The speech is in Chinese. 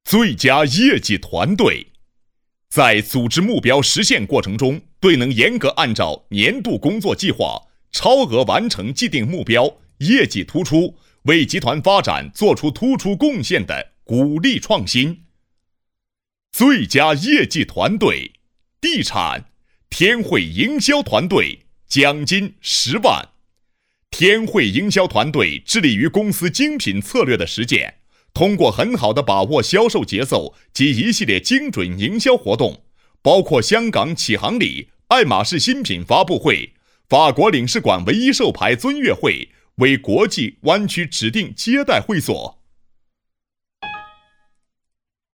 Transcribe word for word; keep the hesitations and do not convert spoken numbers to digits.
最佳业绩团队。在组织目标实现过程中，对能严格按照年度工作计划超额完成既定目标，业绩突出，为集团发展做出突出贡献的鼓励创新。最佳业绩团队，地产天汇营销团队，奖金十万。天汇营销团队致力于公司精品策略的实践，通过很好的把握销售节奏及一系列精准营销活动，包括香港启航礼、爱马仕新品发布会、法国领事馆唯一授牌尊悦会为国际湾区指定接待会所。